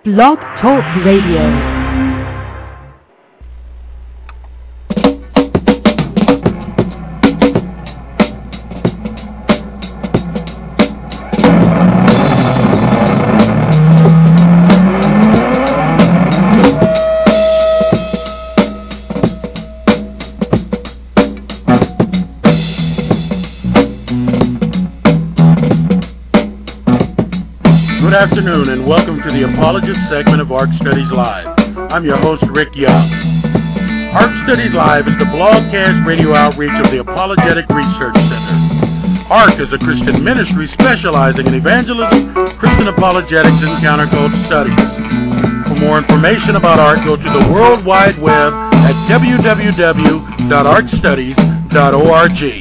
Blog Talk Radio. Good afternoon and welcome to the Apologist segment of ARC Studies Live. I'm your host, Rick Young. ARC Studies Live is the blogcast radio outreach of the Apologetic Research Center. ARC is a Christian ministry specializing in evangelism, Christian apologetics, and counterculture studies. For more information about ARC, go to the World Wide Web at www.arcstudies.org.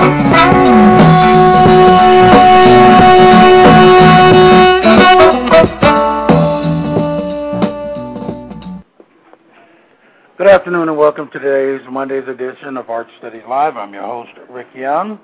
Good afternoon and welcome to today's Monday's edition of ARC Studies Live. I'm your host, Rick Young.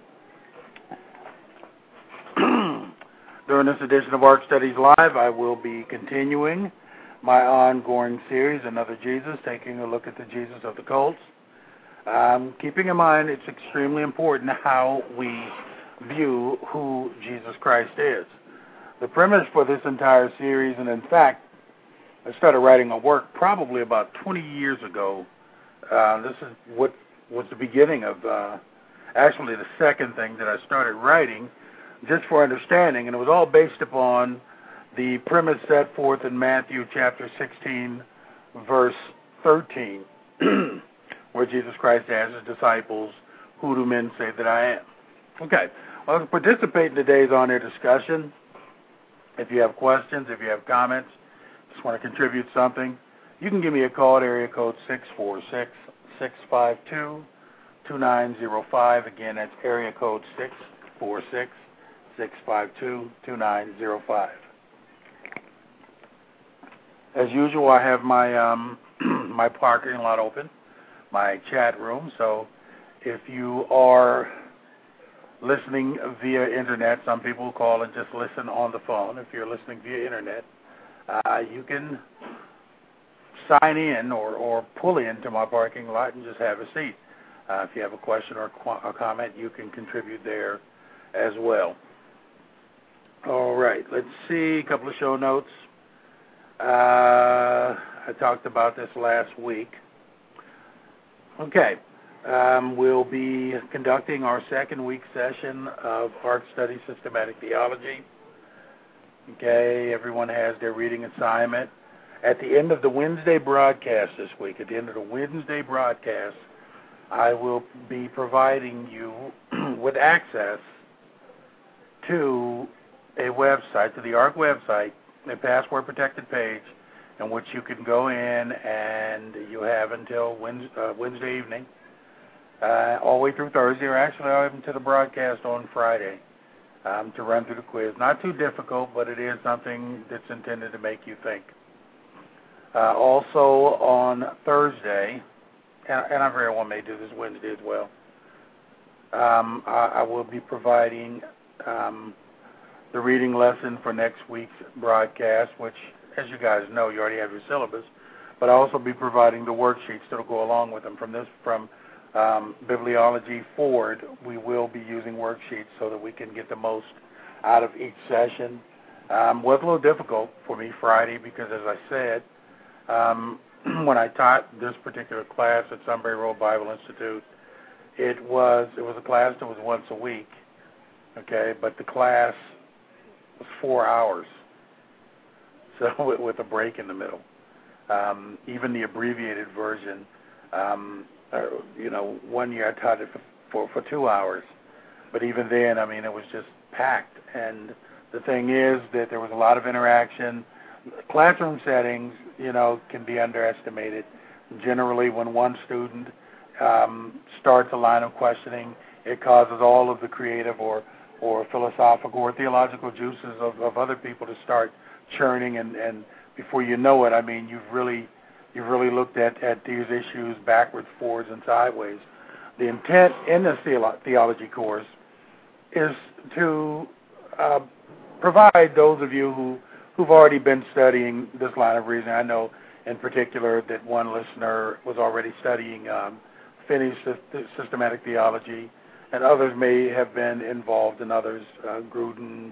During this edition of ARC Studies Live, I will be continuing my ongoing series, Another Jesus, taking a look at the Jesus of the cults. Keeping in mind it's extremely important how we view who Jesus Christ is. The premise for this entire series, and in fact, I started writing a work probably about 20 years ago. This is what was the beginning of actually the second thing that I started writing just for understanding, and it was all based upon the premise set forth in Matthew chapter 16, verse 13, where Jesus Christ asked his disciples, "Who do men say that I am?" Okay, well, participate in today's on-air discussion. If you have questions, if you have comments, just want to contribute something, you can give me a call at area code 646-652-2905. Again, that's area code 646-652-2905. As usual, I have my my parking lot open, my chat room, so if you are listening via internet, some people call and just listen on the phone. If you're listening via internet, you can sign in or pull into my parking lot and just have a seat. If you have a question or a comment, you can contribute there as well. All right, let's see, a couple of show notes. I talked about this last week. Okay, we'll be conducting our second week session of ARC Study Systematic Theology. Okay, everyone has their reading assignment. At the end of the Wednesday broadcast this week, I will be providing you with access to a website, to the ARC website, a password-protected page, in which you can go in and you have until Wednesday evening, all the way through Thursday, or actually all even to the broadcast on Friday, to run through the quiz. Not too difficult, but it is something that's intended to make you think. Also on Thursday, and I very well may do this Wednesday as well, I will be providing the reading lesson for next week's broadcast, which, as you guys know, you already have your syllabus, but I'll also be providing the worksheets that will go along with them. From Bibliology forward, we will be using worksheets so that we can get the most out of each session. Was a little difficult for me Friday because, as I said, when I taught this particular class at Sunbury Road Bible Institute, it was a class that was once a week, okay, but the class was 4 hours, so with a break in the middle. Even the abbreviated version, 1 year I taught it for 2 hours, but even then, I mean, it was just packed. And the thing is that there was a lot of interaction. Classroom settings, can be underestimated. Generally, when one student starts a line of questioning, it causes all of the creative or philosophical or theological juices of other people to start churning, and before you know it, I mean, you've really looked at these issues backwards, forwards, and sideways. The intent in this theology course is to provide those of you who who've already been studying this line of reasoning. I know in particular that one listener was already studying Finney's systematic theology, and others may have been involved in others, Gruden,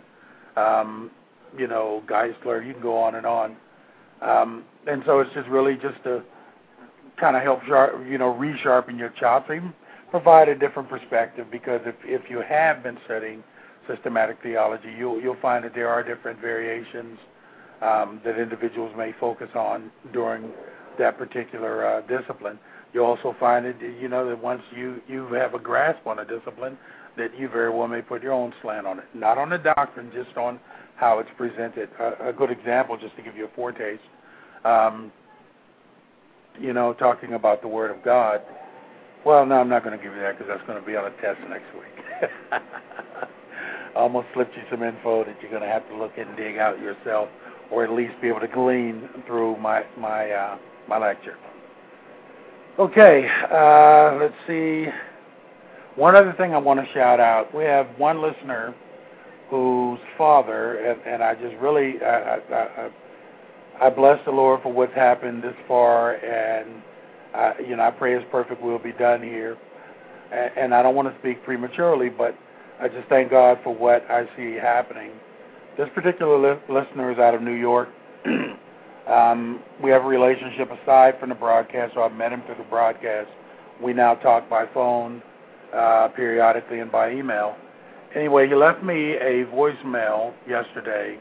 Geisler, you can go on and on. And so it's just really just to kind of help resharpen your chops, even provide a different perspective, because if you have been studying systematic theology, you'll find that there are different variations that individuals may focus on during that particular discipline. You'll also find it, that once you have a grasp on a discipline, that you very well may put your own slant on it, not on the doctrine, just on how it's presented. A good example, just to give you a foretaste, talking about the Word of God. Well, no, I'm not going to give you that because that's going to be on a test next week. I almost slipped you some info that you're going to have to look and dig out yourself, or at least be able to glean through my lecture. Okay, let's see. One other thing I want to shout out. We have one listener whose father, and I just really, I bless the Lord for what's happened this far, and I pray His perfect will be done here. And I don't want to speak prematurely, but I just thank God for what I see happening. This particular listener is out of New York. We have a relationship aside from the broadcast, so I've met him through the broadcast. We now talk by phone periodically and by email. Anyway, he left me a voicemail yesterday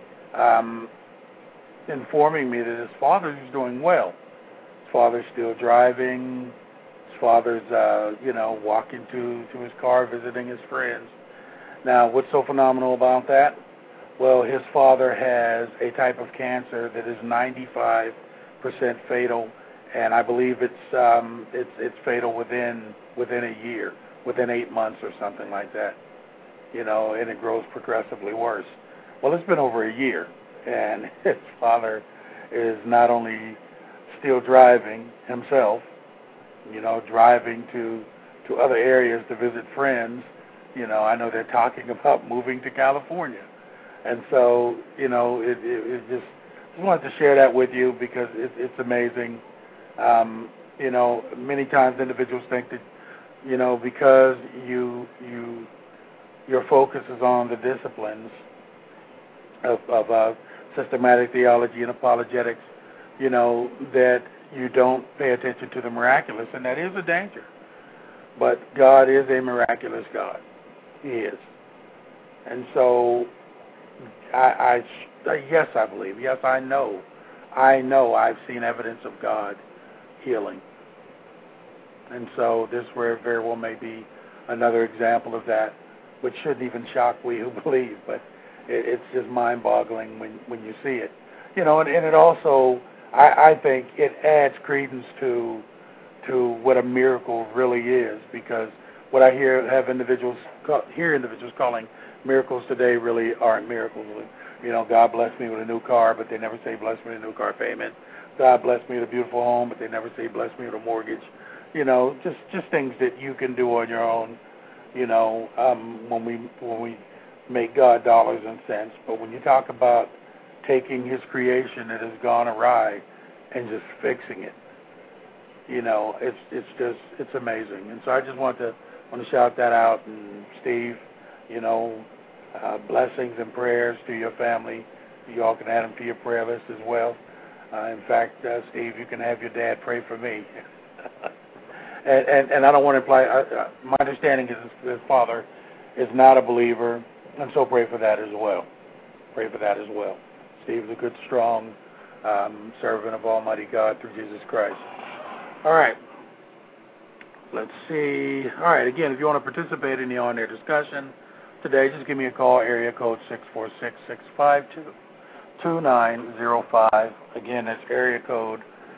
informing me that his father is doing well. His father's still driving. His father's, walking to his car, visiting his friends. Now, what's so phenomenal about that? Well, his father has a type of cancer that is 95% fatal, and I believe it's fatal within a year, within 8 months or something like that. And it grows progressively worse. Well, it's been over a year, and his father is not only still driving himself, driving to other areas to visit friends. I know they're talking about moving to California. And so, it just wanted to share that with you because it's amazing. Many times individuals think that, because your focus is on the disciplines of systematic theology and apologetics, that you don't pay attention to the miraculous, and that is a danger. But God is a miraculous God. He is. And so, yes, I believe. Yes, I know I've seen evidence of God healing. And so this very well may be another example of that, which shouldn't even shock we who believe, but it's just mind-boggling when you see it. And it also, I think, it adds credence to what a miracle really is, because what I hear individuals calling miracles today really aren't miracles. God blessed me with a new car, but they never say bless me with a new car payment. God blessed me with a beautiful home, but they never say bless me with a mortgage. Just things that you can do on your own. When we make God dollars and cents, but when you talk about taking His creation that has gone awry and just fixing it, it's amazing. And so I just want to shout that out. And Steve, blessings and prayers to your family. You all can add them to your prayer list as well. In fact, Steve, you can have your dad pray for me. and I don't want to imply, my understanding is his father is not a believer, and so pray for that as well. Pray for that as well. Steve is a good, strong servant of Almighty God through Jesus Christ. All right. Let's see. All right, again, if you want to participate in the on-air discussion today, just give me a call, area code 646-652-2905. Again, that's area code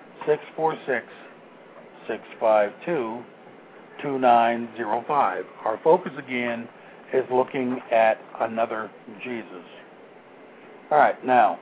646-652-2905. Our focus, again, is looking at another Jesus. All right, now,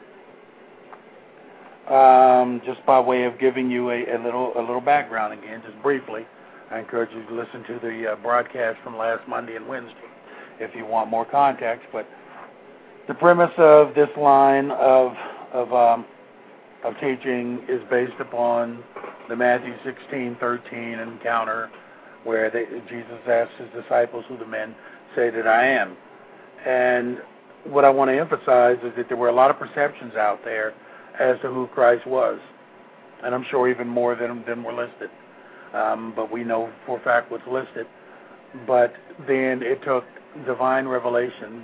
just by way of giving you a little background again, just briefly, I encourage you to listen to the broadcast from last Monday and Wednesday if you want more context. But The premise of this line of teaching is based upon the Matthew 16:13 encounter where Jesus asked his disciples, who do men say that I am? And what I want to emphasize is that there were a lot of perceptions out there as to who Christ was, and I'm sure even more than were listed. But we know for a fact what's listed. But then it took divine revelation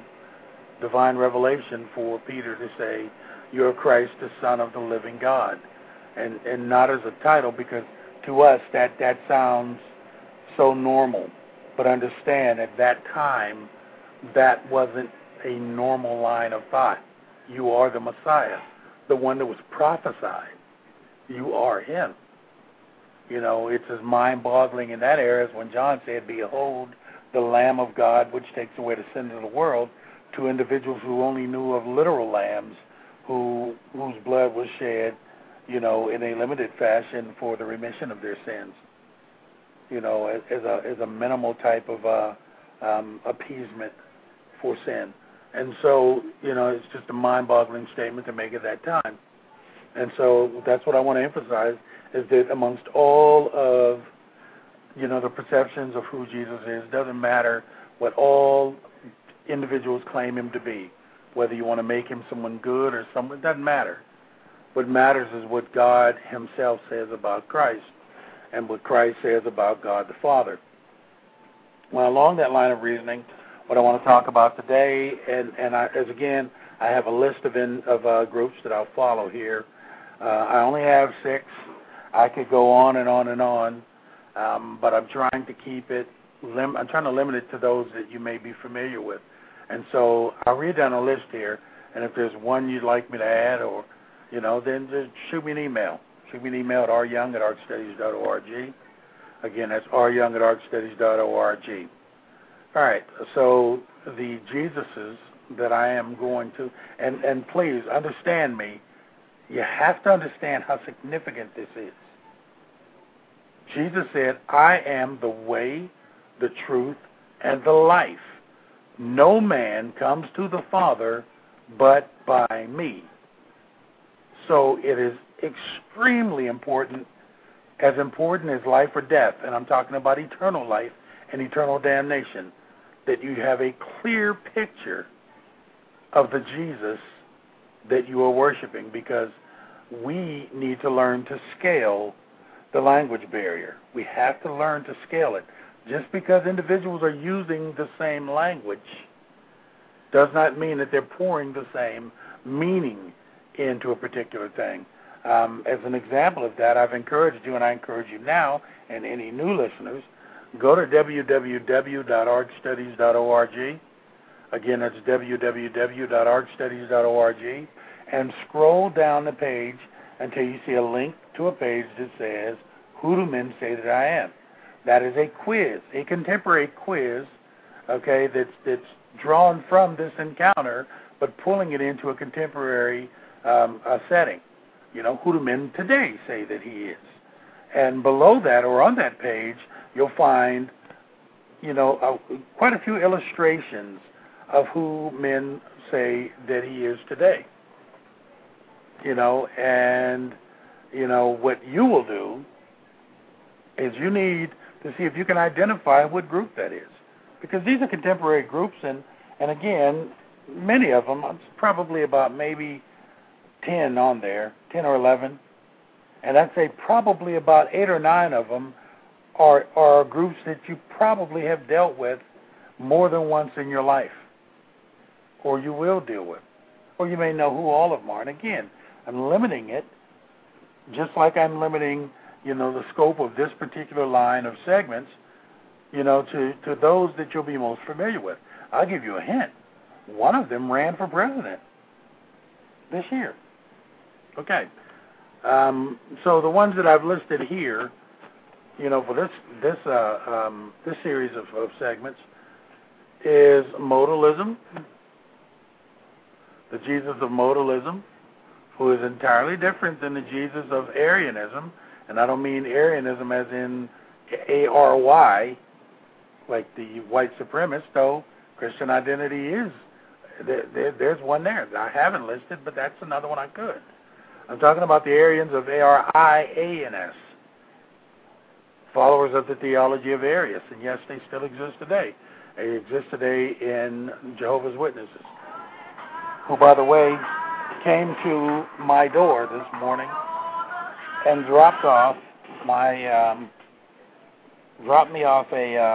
for Peter to say, "You're Christ, the Son of the living God," and not as a title, because to us that sounds so normal. But understand, at that time, that wasn't a normal line of thought. You are the Messiah, the one that was prophesied. You are him. You know, it's as mind-boggling in that area as when John said, "Behold, the Lamb of God, which takes away the sins of the world," to individuals who only knew of literal lambs whose blood was shed, you know, in a limited fashion for the remission of their sins. You know, as a minimal type of appeasement for sin. And so, you know, it's just a mind-boggling statement to make at that time. And so that's what I want to emphasize, is that amongst all of, you know, the perceptions of who Jesus is, doesn't matter what all individuals claim him to be, whether you want to make him someone good or someone, it doesn't matter. What matters is what God himself says about Christ and what Christ says about God the Father. Well, along that line of reasoning, what I want to talk about today, and I have a list of groups that I'll follow here. I only have 6. I could go on and on and on, but I'm trying to keep it. I'm trying to limit it to those that you may be familiar with. And so I'll read down a list here, and if there's one you'd like me to add, or you know, then just shoot me an email. Shoot me an email at ryoung@archstudies.org. Again, that's ryoung@archstudies.org. All right, so the Jesuses that I am going to, and please understand me, you have to understand how significant this is. Jesus said, "I am the way, the truth, and the life. No man comes to the Father but by me." So it is extremely important as life or death, and I'm talking about eternal life and eternal damnation, that you have a clear picture of the Jesus that you are worshiping, because we need to learn to scale the language barrier. We have to learn to scale it. Just because individuals are using the same language does not mean that they're pouring the same meaning into a particular thing. As an example of that, I've encouraged you, and I encourage you now, and any new listeners, go to www.archstudies.org. Again, that's www.archstudies.org, and scroll down the page until you see a link to a page that says, "Who do men say that I am?" That is a quiz, a contemporary quiz, okay, that's drawn from this encounter, but pulling it into a contemporary setting. You know, who do men today say that he is? And below that, or on that page, you'll find, you know, quite a few illustrations of who men say that he is today. You know, and, you know, what you will do is you need to see if you can identify what group that is. Because these are contemporary groups, and again, many of them, it's probably about maybe 10 on there, 10 or 11, and I'd say probably about 8 or 9 of them are groups that you probably have dealt with more than once in your life, or you will deal with, or you may know who all of them are. And again, I'm limiting it, just like I'm limiting, you know, the scope of this particular line of segments, you know, to those that you'll be most familiar with. I'll give you a hint. One of them ran for president this year. Okay. So the ones that I've listed here, you know, for this series of segments is modalism, the Jesus of modalism, who is entirely different than the Jesus of Arianism, and I don't mean Arianism as in A-R-Y, like the white supremacist, though Christian identity is There's one there that I haven't listed, but that's another one I could. I'm talking about the Arians of Arians, followers of the theology of Arius, and yes, they still exist today. They exist today in Jehovah's Witnesses, who, by the way, came to my door this morning and dropped me off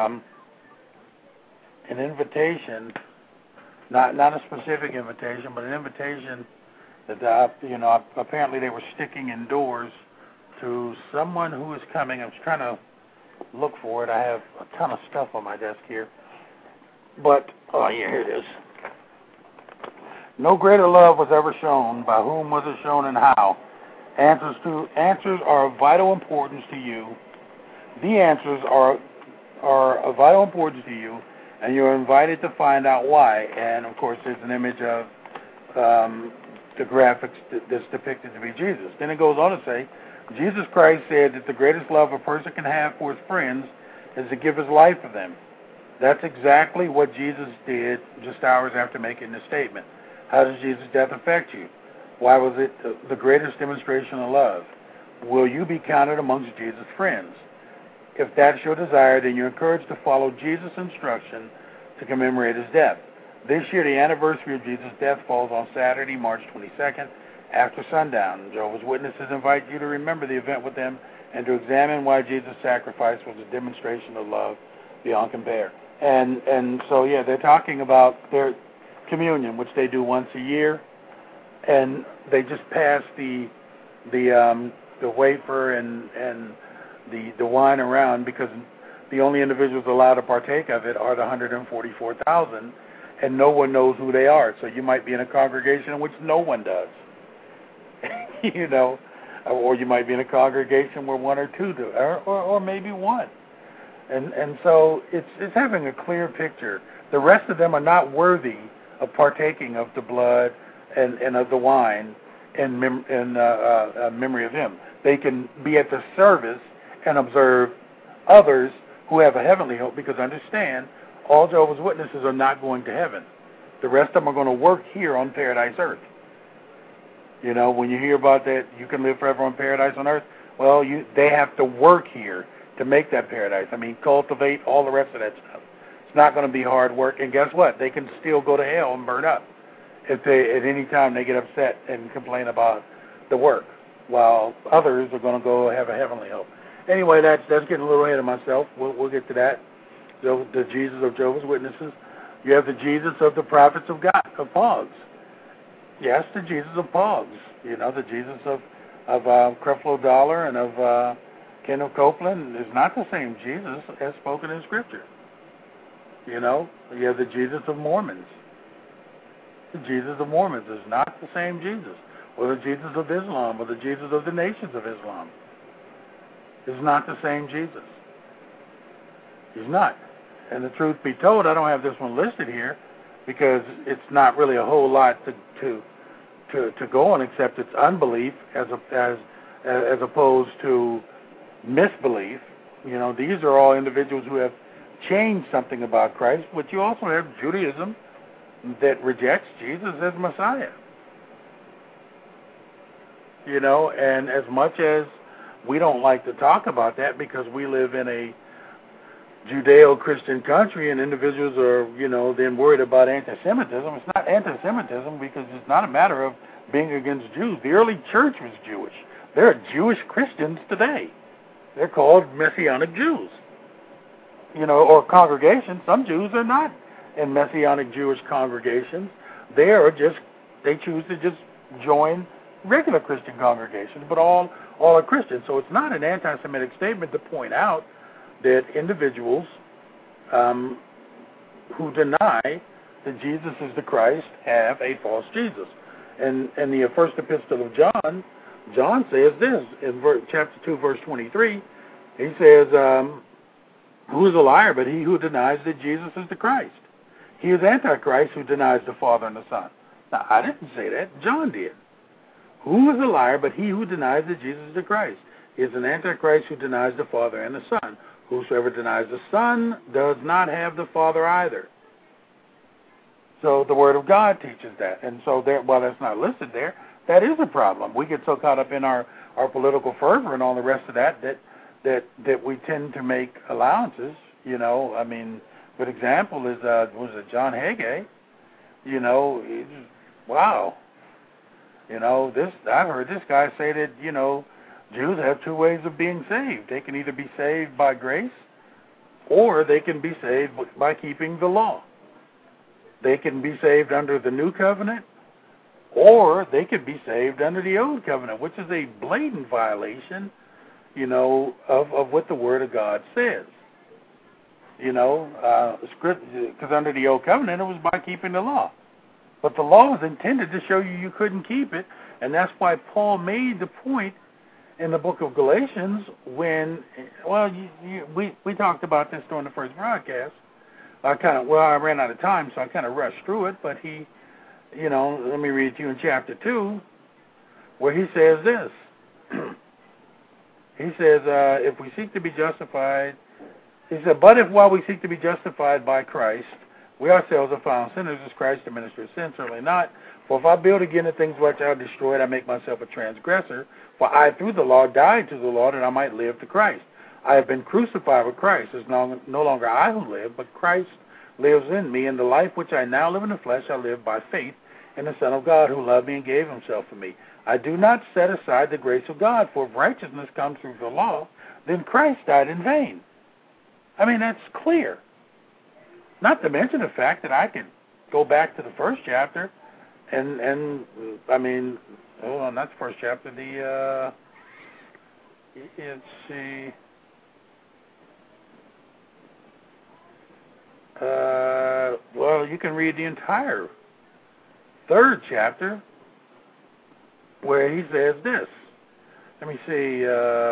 an invitation, not a specific invitation, but an invitation that apparently they were sticking indoors to someone who was coming. I was trying to look for it. I have a ton of stuff on my desk here, but here it is. No greater love was ever shown. By whom was it shown, and how? Answers are of vital importance to you. The answers are of vital importance to you, and you're invited to find out why. And of course, there's an image of the graphics that's depicted to be Jesus. Then it goes on to say, Jesus Christ said that the greatest love a person can have for his friends is to give his life for them. That's exactly what Jesus did just hours after making this statement. How does Jesus' death affect you? Why was it the greatest demonstration of love? Will you be counted amongst Jesus' friends? If that's your desire, then you're encouraged to follow Jesus' instruction to commemorate his death. This year, the anniversary of Jesus' death falls on Saturday, March 22nd, after sundown. Jehovah's Witnesses invite you to remember the event with them and to examine why Jesus' sacrifice was a demonstration of love beyond compare. And so, they're talking about their communion, which they do once a year, and they just pass the wafer and the wine around, because the only individuals allowed to partake of it are the 144,000, and no one knows who they are. So you might be in a congregation in which no one does, or you might be in a congregation where one or two do, or maybe one. And so it's having a clear picture. The rest of them are not worthy of partaking of the blood and of the wine in memory of him. They can be at the service and observe others who have a heavenly hope, because understand, all Jehovah's Witnesses are not going to heaven. The rest of them are going to work here on paradise earth. When you hear about that, you can live forever on paradise on earth. Well, they have to work here to make that paradise. Cultivate all the rest of that stuff. It's not going to be hard work, and guess what? They can still go to hell and burn up if they at any time they get upset and complain about the work, while others are going to go have a heavenly hope. Anyway, that's getting a little ahead of myself. We'll get to that. The Jesus of Jehovah's Witnesses. You have the Jesus of the prophets of God, of Pogs. Yes, the Jesus of Pogs. The Jesus of Creflo Dollar and of Kendall Copeland is not the same Jesus as spoken in Scripture. You have the Jesus of Mormons. The Jesus of Mormons is not the same Jesus. Or the Jesus of Islam, or the Jesus of the nations of Islam. Is not the same Jesus. He's not. And the truth be told, I don't have this one listed here because it's not really a whole lot to go on, except it's unbelief as opposed to misbelief. These are all individuals who have changed something about Christ, but you also have Judaism that rejects Jesus as Messiah. And as much as we don't like to talk about that because we live in a Judeo-Christian country and individuals are, then worried about anti-Semitism. It's not anti-Semitism because it's not a matter of being against Jews. The early church was Jewish. There are Jewish Christians today. They're called Messianic Jews. Or congregations. Some Jews are not in Messianic Jewish congregations. They choose to just join regular Christian congregations, but all are Christians. So it's not an anti-Semitic statement to point out that individuals who deny that Jesus is the Christ have a false Jesus. And in the first epistle of John says this in chapter 2, verse 23. He says, who is a liar but he who denies that Jesus is the Christ? He is Antichrist who denies the Father and the Son. Now, I didn't say that. John did. Who is a liar but he who denies that Jesus is the Christ? He is an Antichrist who denies the Father and the Son. Whosoever denies the Son does not have the Father either. So the Word of God teaches that. And so while that's not listed there, that is a problem. We get so caught up in our political fervor and all the rest of that we tend to make allowances. You know, I mean, good example is was it John Hagee? You know, wow. You know, I've heard this guy say that, you know, Jews have two ways of being saved. They can either be saved by grace, or they can be saved by keeping the law. They can be saved under the new covenant, or they could be saved under the old covenant, which is a blatant violation, you know, of what the Word of God says. You know, because under the old covenant, it was by keeping the law. But the law was intended to show you couldn't keep it, and that's why Paul made the point in the book of Galatians when, well, we talked about this during the first broadcast. I ran out of time, so I kind of rushed through it, but he, you know, let me read to you in chapter 2, where he says this. He says, if we seek to be justified, he said, but if while we seek to be justified by Christ, we ourselves are found sinners, is Christ the minister of sin? Certainly not. For if I build again the things which I destroyed, I make myself a transgressor. For I, through the law, died to the law that I might live to Christ. I have been crucified with Christ. It's no longer I who live, but Christ lives in me. And the life which I now live in the flesh, I live by faith in the Son of God, who loved me and gave himself for me. I do not set aside the grace of God, for if righteousness comes through the law, then Christ died in vain. I mean, that's clear. Not to mention the fact that I could go back to the first chapter and I mean, hold on, not the first chapter, let's see, well, you can read the entire third chapter where he says this. Let me see,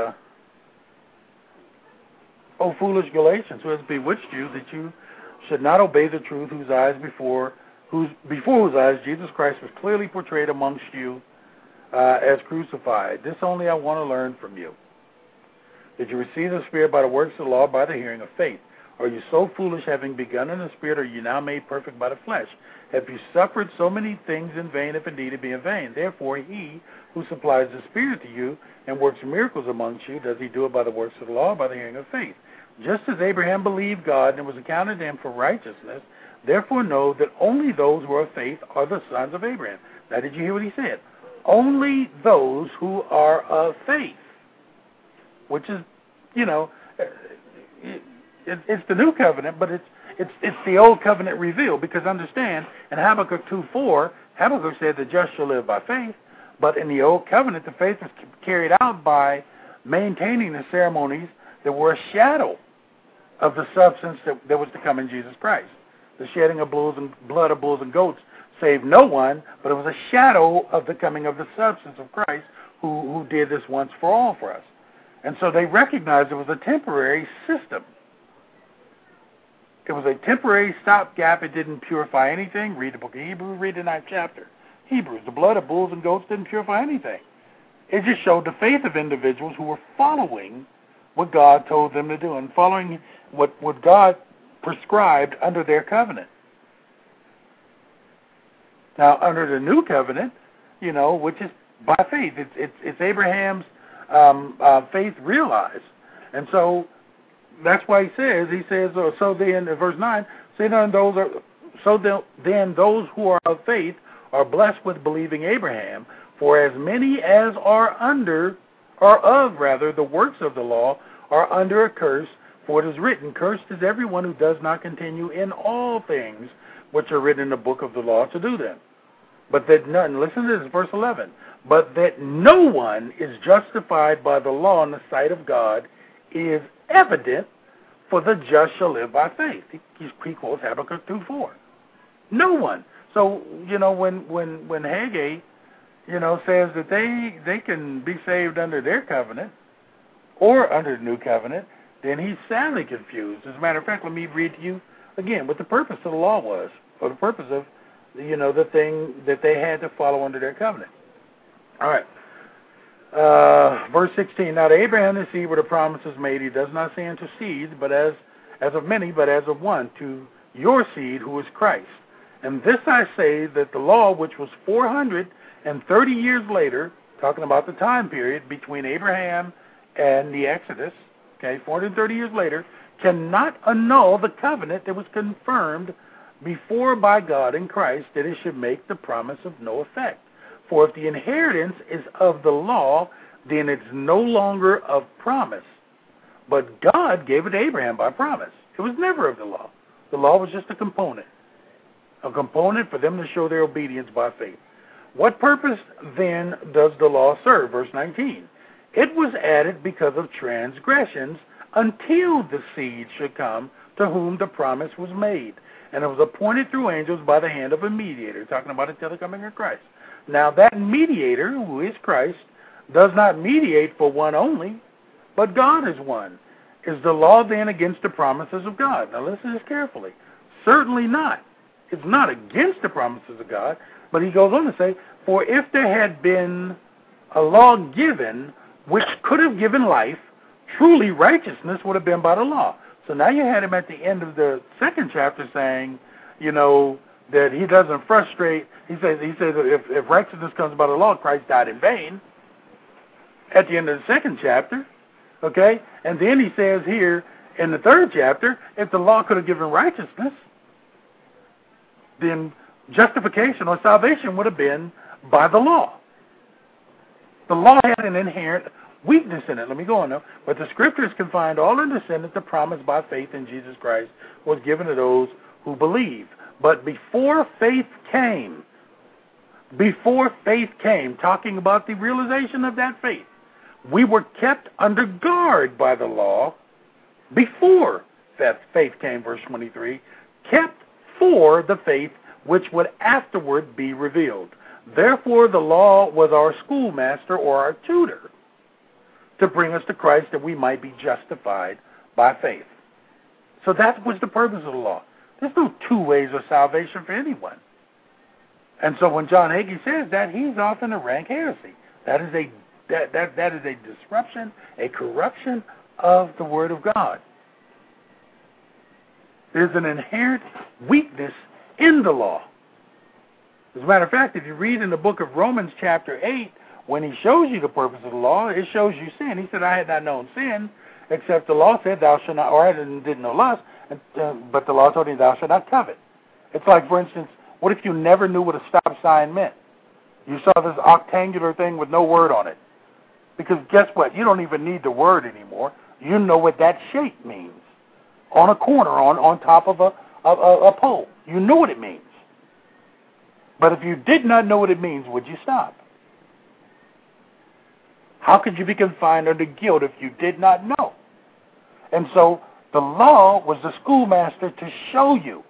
O foolish Galatians, who has bewitched you that you should not obey the truth, before whose eyes Jesus Christ was clearly portrayed amongst you as crucified. This only I want to learn from you. Did you receive the Spirit by the works of the law, by the hearing of faith? Are you so foolish, having begun in the Spirit, are you now made perfect by the flesh? Have you suffered so many things in vain, if indeed it be in vain? Therefore he who supplies the Spirit to you and works miracles amongst you, does he do it by the works of the law, or by the hearing of faith? Just as Abraham believed God, and it was accounted to him for righteousness, therefore know that only those who are of faith are the sons of Abraham. Now, did you hear what he said? Only those who are of faith, which is, you know, it's the new covenant, but it's the old covenant revealed. Because understand, in Habakkuk 2:4, Habakkuk said the just shall live by faith, but in the old covenant, the faith was carried out by maintaining the ceremonies that were a shadow of the substance that was to come in Jesus Christ. The shedding of blood of bulls and goats saved no one, but it was a shadow of the coming of the substance of Christ who did this once for all for us. And so they recognized it was a temporary system. It was a temporary stopgap. It didn't purify anything. Read the book of Hebrews, read the 9th chapter. Hebrews, the blood of bulls and goats didn't purify anything. It just showed the faith of individuals who were following what God told them to do and following what God prescribed under their covenant. Now, under the new covenant, you know, which is by faith, it's Abraham's faith realized, and so that's why he says, so then, in verse 9, then those who are of faith are blessed with believing Abraham. For as many as are of the works of the law are under a curse. For it is written, cursed is everyone who does not continue in all things which are written in the book of the law to do them. But that none, listen to this, verse 11, but that no one is justified by the law in the sight of God is evident, for the just shall live by faith. He quotes Habakkuk 2:4. No one. So, you know, when Hagee, you know, says that they can be saved under their covenant or under the new covenant, then he's sadly confused. As a matter of fact, let me read to you again what the purpose of the law was, or the purpose of, you know, the thing that they had to follow under their covenant. All right. Verse 16, now to Abraham the seed were the promises made. He does not say unto seeds, but as of many, but as of one, to your seed who is Christ. And this I say, that the law, which was 430 years later, talking about the time period between Abraham and the Exodus, okay, 430 years later, cannot annul the covenant that was confirmed before by God in Christ, that it should make the promise of no effect. For if the inheritance is of the law, then it's no longer of promise. But God gave it to Abraham by promise. It was never of the law. The law was just a component for them to show their obedience by faith. What purpose then does the law serve? Verse 19. It was added because of transgressions until the seed should come to whom the promise was made. And it was appointed through angels by the hand of a mediator, talking about until the coming of Christ. Now that mediator, who is Christ, does not mediate for one only, but God is one. Is the law then against the promises of God? Now listen to this carefully. Certainly not. It's not against the promises of God, but he goes on to say, for if there had been a law given which could have given life, truly righteousness would have been by the law. So now you had him at the end of the second chapter saying, that he doesn't frustrate. He says that if righteousness comes by the law, Christ died in vain. At the end of the second chapter, okay? And then he says here in the third chapter, if the law could have given righteousness, then justification or salvation would have been by the law. The law had an inherent weakness in it. Let me go on now. But the Scriptures can find all in the sin that the promise by faith in Jesus Christ was given to those who believe. But before faith came, talking about the realization of that faith, we were kept under guard by the law before that faith came, verse 23, kept for the faith which would afterward be revealed. Therefore the law was our schoolmaster or our tutor to bring us to Christ that we might be justified by faith. So that was the purpose of the law. There's no two ways of salvation for anyone. And so when John Hagee says that, he's off in a rank heresy. That is a disruption, a corruption of the Word of God. There's an inherent weakness in the law. As a matter of fact, if you read in the book of Romans chapter 8, when he shows you the purpose of the law, it shows you sin. He said, I had not known sin, except the law said, thou shalt not, or I didn't know lust, but the law told you, thou shalt not covet. It's like, for instance, what if you never knew what a stop sign meant? You saw this octangular thing with no word on it. Because guess what? You don't even need the word anymore. You know what that shape means. On a corner, on top of a pole. You know what it means. But if you did not know what it means, would you stop? How could you be confined under guilt if you did not know? And so the law was the schoolmaster to show you,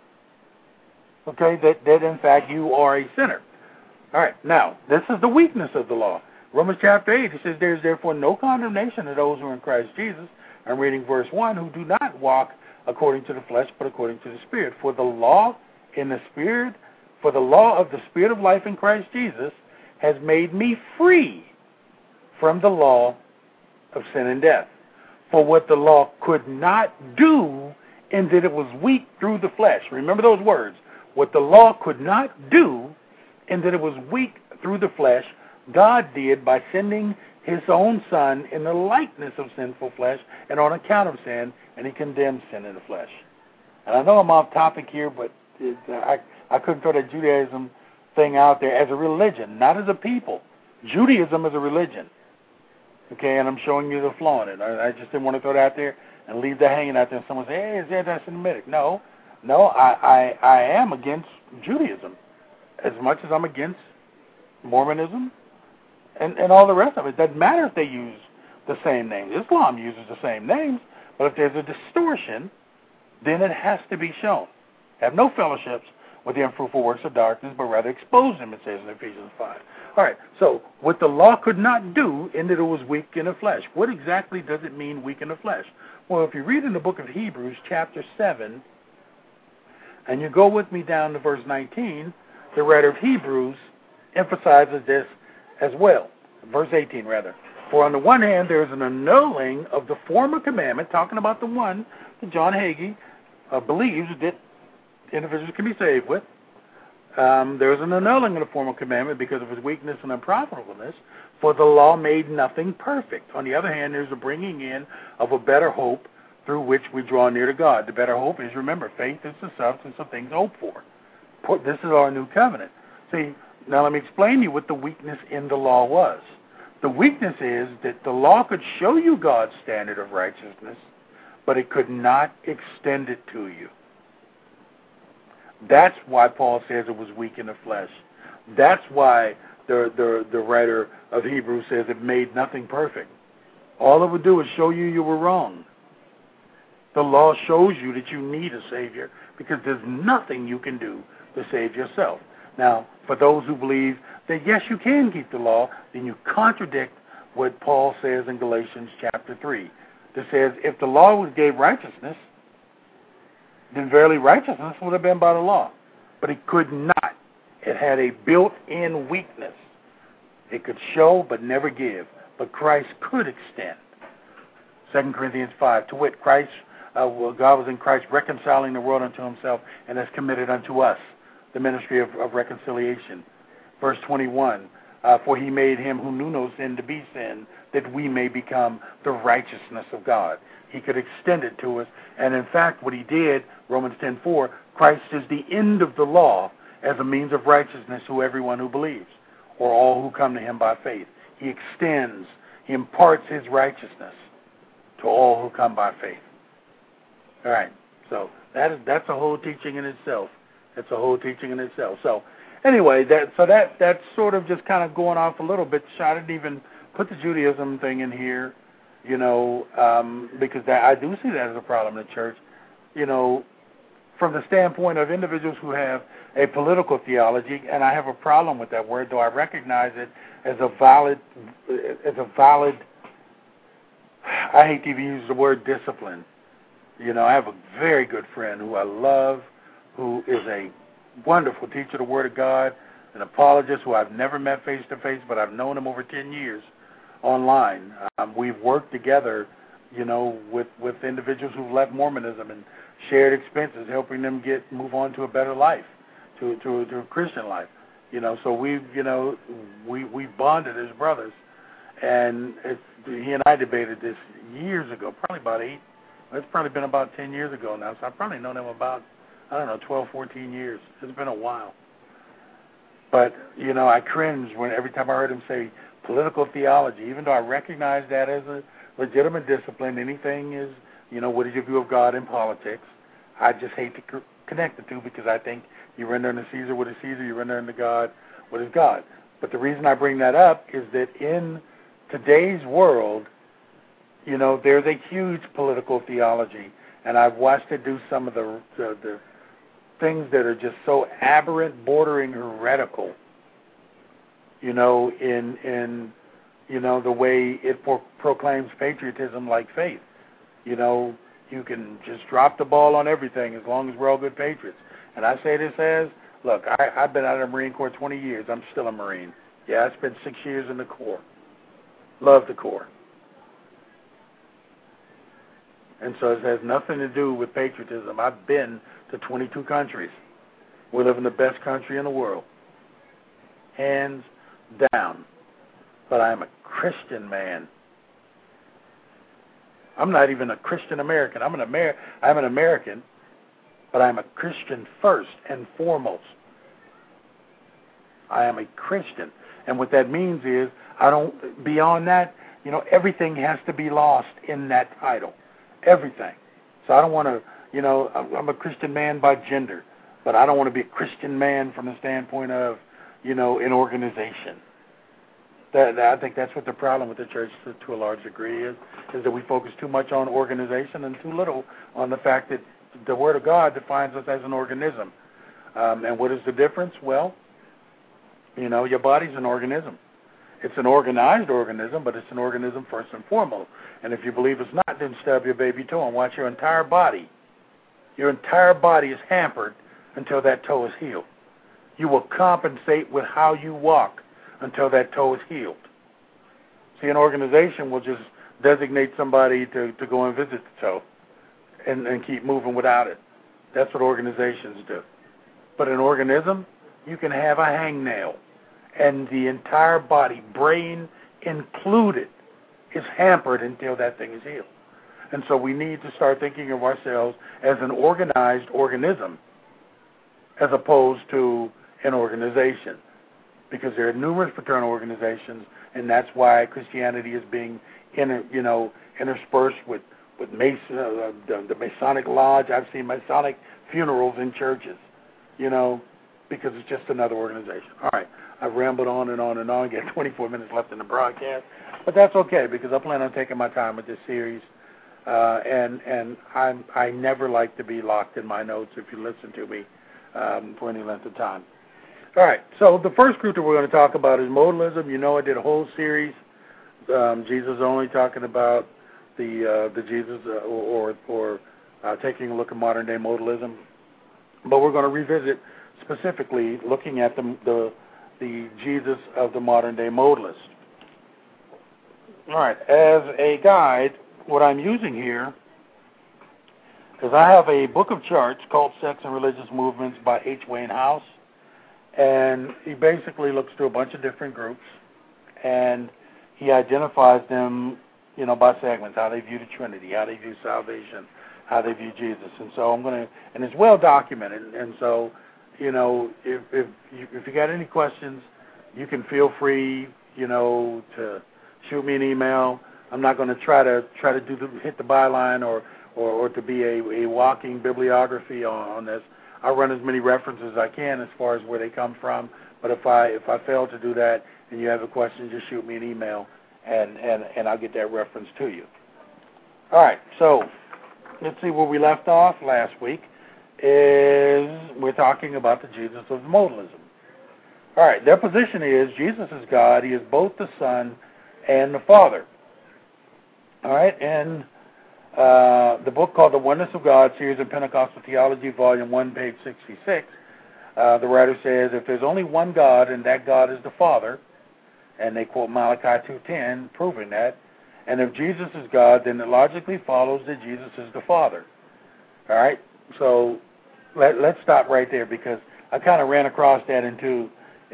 okay, that in fact you are a sinner. All right, now, this is the weakness of the law. Romans chapter 8, it says, there is therefore no condemnation to those who are in Christ Jesus. I'm reading verse 1, who do not walk according to the flesh, but according to the Spirit. For the law of the Spirit of life in Christ Jesus has made me free from the law of sin and death. For what the law could not do, in that it was weak through the flesh. Remember those words. What the law could not do, in that it was weak through the flesh, God did by sending his own Son in the likeness of sinful flesh and on account of sin, and he condemned sin in the flesh. And I know I'm off topic here, but I couldn't throw that Judaism thing out there as a religion, not as a people. Judaism is a religion. Okay, and I'm showing you the flaw in it. I just didn't want to throw that out there and leave that hanging out there and someone say, hey, is that anti-Semitic? No, I am against Judaism as much as I'm against Mormonism and all the rest of it. It doesn't matter if they use the same names. Islam uses the same names, but if there's a distortion, then it has to be shown. Have no fellowships with the unfruitful works of darkness, but rather expose them, it says in Ephesians 5. All right, so what the law could not do, in that it was weak in the flesh. What exactly does it mean, weak in the flesh? Well, if you read in the book of Hebrews, chapter 7, and you go with me down to verse 19, the writer of Hebrews emphasizes this as well. Verse 18, rather. For on the one hand, there is an annulling of the former commandment, talking about the one that John Hagee believes that individuals can be saved with. there was an annulling of the former commandment because of its weakness and unprofitableness, for the law made nothing perfect. On the other hand, there's a bringing in of a better hope through which we draw near to God. The better hope is, remember, faith is the substance of things hoped for. This is our new covenant. See, now let me explain to you what the weakness in the law was. The weakness is that the law could show you God's standard of righteousness, but it could not extend it to you. That's why Paul says it was weak in the flesh. That's why the writer of Hebrews says it made nothing perfect. All it would do is show you were wrong. The law shows you that you need a Savior because there's nothing you can do to save yourself. Now, for those who believe that, yes, you can keep the law, then you contradict what Paul says in Galatians chapter 3. That says, if the law gave righteousness, then verily righteousness would have been by the law. But it could not. It had a built-in weakness. It could show but never give. But Christ could extend. 2 Corinthians 5, to wit, God was in Christ reconciling the world unto himself, and has committed unto us the ministry of reconciliation. Verse 21, for he made him who knew no sin to be sin, that we may become the righteousness of God. He could extend it to us. And in fact, what he did, Romans 10:4, Christ is the end of the law as a means of righteousness to everyone who believes, or all who come to him by faith. He extends, he imparts his righteousness to all who come by faith. All right, so that's a whole teaching in itself. It's a whole teaching in itself. So anyway, that's sort of just kind of going off a little bit. I didn't even put the Judaism thing in here, because I do see that as a problem in the church. From the standpoint of individuals who have a political theology, and I have a problem with that word, though I recognize it as a valid. I hate to even use the word discipline. I have a very good friend who I love, who is a wonderful teacher of the Word of God, an apologist who I've never met face-to-face, but I've known him over 10 years online. We've worked together, with individuals who've left Mormonism and shared expenses, helping them move on to a better life, to a Christian life. So we bonded as brothers, and he and I debated this years ago, it's probably been about 10 years ago now, so I've probably known him about, 12, 14 years. It's been a while. But, I cringe every time I heard him say political theology, even though I recognize that as a legitimate discipline. Anything is, what is your view of God in politics? I just hate to connect the two because I think you render unto Caesar what is Caesar, you render unto God what is God. But the reason I bring that up is that in today's world, there's a huge political theology, and I've watched it do some of the things that are just so aberrant, bordering heretical. In the way it proclaims patriotism like faith. You can just drop the ball on everything as long as we're all good patriots. And I say this look, I've been out of the Marine Corps 20 years. I'm still a Marine. Yeah, I spent 6 years in the Corps. Love the Corps. And so it has nothing to do with patriotism. I've been to 22 countries. We live in the best country in the world. Hands down. But I am a Christian man. I'm not even a Christian American. I'm an American, but I'm a Christian first and foremost. I am a Christian. And what that means is, beyond that, everything has to be lost in that title. Everything. So I don't want to, I'm a Christian man by gender, but I don't want to be a Christian man from the standpoint of, an organization. I think that's what the problem with the church to a large degree is that we focus too much on organization and too little on the fact that the Word of God defines us as an organism. And what is the difference? Well, your body's an organism. It's an organized organism, but it's an organism first and foremost. And if you believe it's not, then stub your baby toe and watch your entire body. Your entire body is hampered until that toe is healed. You will compensate with how you walk until that toe is healed. See, an organization will just designate somebody to go and visit the toe and keep moving without it. That's what organizations do. But an organism, you can have a hangnail, and the entire body, brain included, is hampered until that thing is healed. And so we need to start thinking of ourselves as an organized organism as opposed to an organization, because there are numerous fraternal organizations, and that's why Christianity is being interspersed with the Masonic Lodge. I've seen Masonic funerals in churches, because it's just another organization. All right, I've rambled on and on and on. Get 24 minutes left in the broadcast, but that's okay because I plan on taking my time with this series, and I never like to be locked in my notes if you listen to me for any length of time. All right, so the first group that we're going to talk about is modalism. I did a whole series, Jesus only, talking about the Jesus or taking a look at modern day modalism. But we're going to revisit specifically looking at the Jesus of the modern day modalist. All right, as a guide, what I'm using here is I have a book of charts called Sects and Religious Movements by H. Wayne House. And he basically looks through a bunch of different groups, and he identifies them, by segments, how they view the Trinity, how they view salvation, how they view Jesus. And so and it's well documented. And so, if you got any questions, you can feel free, to shoot me an email. I'm not going to try to hit the byline or to be a walking bibliography on this. I'll run as many references as I can as far as where they come from. But if I fail to do that and you have a question, just shoot me an email and I'll get that reference to you. All right, so let's see where we left off last week. We're talking about the Jesus of modalism. All right, their position is Jesus is God. He is both the Son and the Father. All right, and the book called The Oneness of God, Series of Pentecostal Theology, Volume 1, page 66, the writer says, if there's only one God and that God is the Father, and they quote Malachi 2:10, proving that, and if Jesus is God, then it logically follows that Jesus is the Father. All right? So let's stop right there because I kind of ran across that into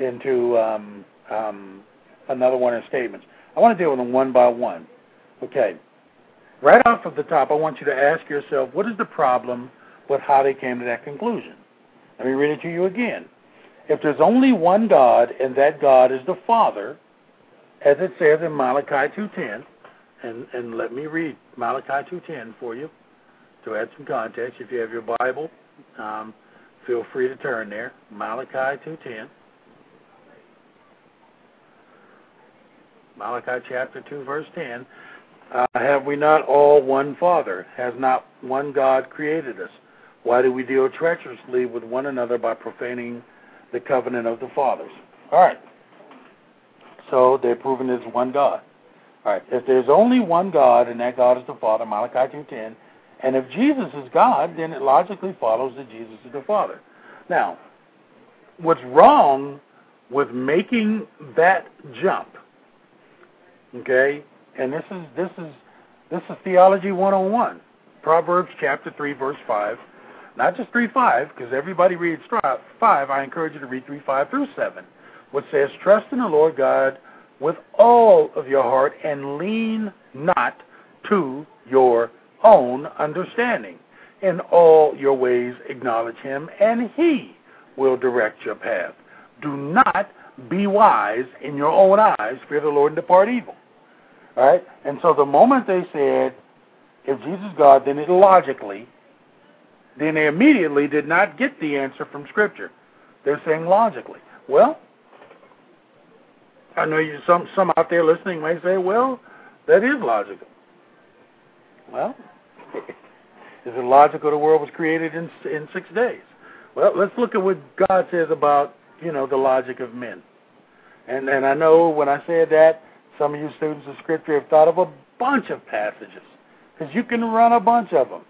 another one of the statements. I want to deal with them one by one. Okay. Right off of the top, I want you to ask yourself, what is the problem with how they came to that conclusion? Let me read it to you again. If there's only one God, and that God is the Father, as it says in Malachi 2:10, and let me read Malachi 2:10 for you to add some context. If you have your Bible, feel free to turn there. Malachi 2:10. Malachi chapter 2, verse 10. Have we not all one Father? Has not one God created us? Why do we deal treacherously with one another by profaning the covenant of the fathers? All right. So they're proving there's one God. All right. If there's only one God and that God is the Father, Malachi 2:10, and if Jesus is God, then it logically follows that Jesus is the Father. Now, what's wrong with making that jump? Okay. And this is theology 101. Proverbs chapter 3, verse 5. Not just 3:5, because everybody reads 5. I encourage you to read 3:5 through 7, which says, trust in the Lord God with all of your heart and lean not to your own understanding. In all your ways acknowledge him, and he will direct your path. Do not be wise in your own eyes. Fear the Lord and depart evil. All right? And so the moment they said, if Jesus is God, then it logically, then they immediately did not get the answer from Scripture. They're saying logically. Well, I know some out there listening may say, well, that is logical. Well, is it logical the world was created in 6 days? Well, let's look at what God says about, the logic of men. And I know when I said that, some of you students of Scripture have thought of a bunch of passages, because you can run a bunch of them.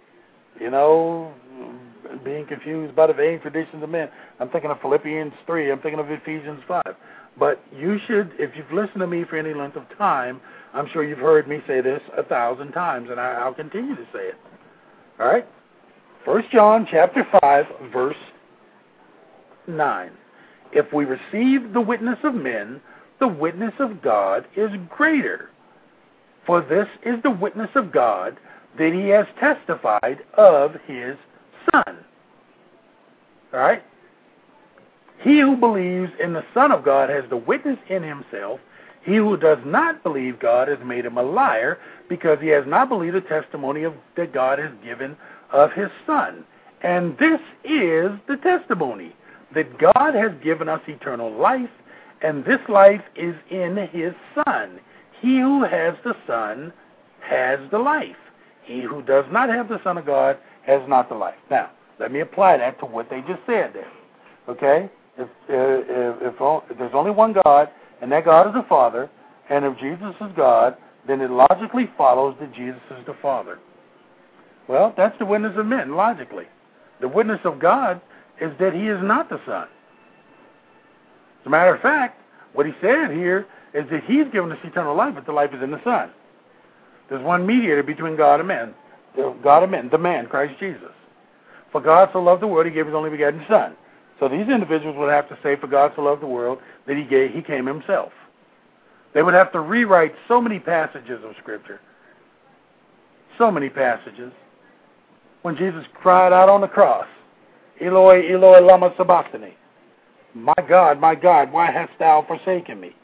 Being confused by the vain traditions of men. I'm thinking of Philippians 3. I'm thinking of Ephesians 5. But you should, if you've listened to me for any length of time, I'm sure you've heard me say this 1,000 times, and I'll continue to say it. All right? 1 John chapter 5, verse 9. If we receive the witness of men, the witness of God is greater. For this is the witness of God, that he has testified of his Son. All right? He who believes in the Son of God has the witness in himself. He who does not believe God has made him a liar, because he has not believed the testimony that God has given of his Son. And this is the testimony, that God has given us eternal life, and this life is in his Son. He who has the Son has the life. He who does not have the Son of God has not the life. Now, let me apply that to what they just said there. Okay? If there's only one God, and that God is the Father, and if Jesus is God, then it logically follows that Jesus is the Father. Well, that's the witness of men, logically. The witness of God is that he is not the Son. As a matter of fact, what he said here is that he's given us eternal life, but the life is in the Son. There's one mediator between God and man, the man, Christ Jesus. For God so loved the world, he gave his only begotten Son. So these individuals would have to say, for God so loved the world, that he came himself. They would have to rewrite so many passages of Scripture. So many passages. When Jesus cried out on the cross, Eloi, Eloi, lama sabachthani. My God, why hast thou forsaken me?